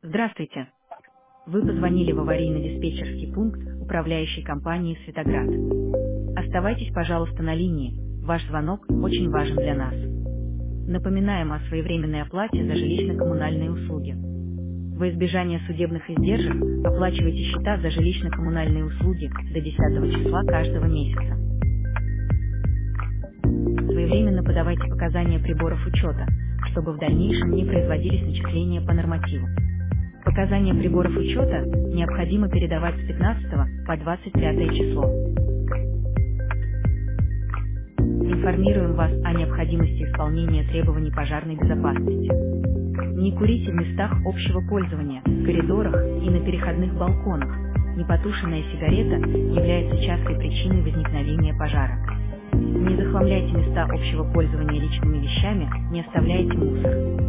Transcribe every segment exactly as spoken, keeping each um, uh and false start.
Здравствуйте. Вы позвонили в аварийно-диспетчерский пункт управляющей компании «Светоград». Оставайтесь, пожалуйста, на линии. Ваш звонок очень важен для нас. Напоминаем о своевременной оплате за жилищно-коммунальные услуги. Во избежание судебных издержек оплачивайте счета за жилищно-коммунальные услуги до десятого числа каждого месяца. Своевременно подавайте показания приборов учета, чтобы в дальнейшем не производились начисления по нормативу. Показания приборов учета необходимо передавать с пятнадцатого по двадцать пятое число. Информируем вас о необходимости исполнения требований пожарной безопасности. Не курите в местах общего пользования, в коридорах и на переходных балконах. Непотушенная сигарета является частой причиной возникновения пожара. Не захламляйте места общего пользования личными вещами, не оставляйте мусор.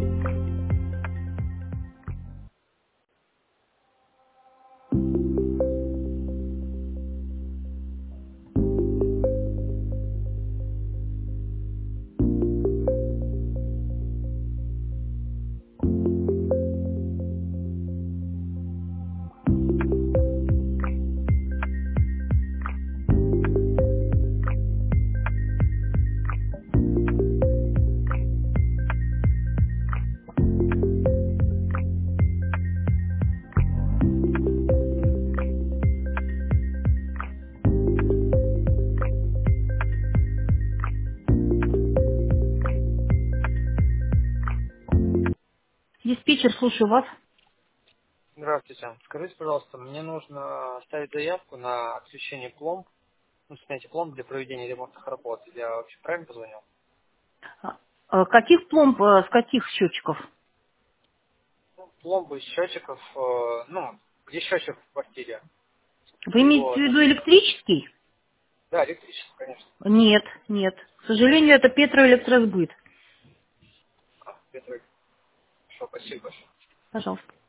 Диспетчер, слушаю вас. Здравствуйте. Скажите, пожалуйста, мне нужно оставить заявку на отключение пломб, ну, снятие пломб для проведения ремонтных работ. Я вообще правильно позвонил? А, а Каких пломб, а, с каких счетчиков? Ну, пломбы из счетчиков, э, ну, где счетчик в квартире. Вы имеете в Вот. виду электрический? Да, электрический, конечно. Нет, нет. К сожалению, это Петроэлектросбыт. А, Петр, хорошо, спасибо большое. Пожалуйста.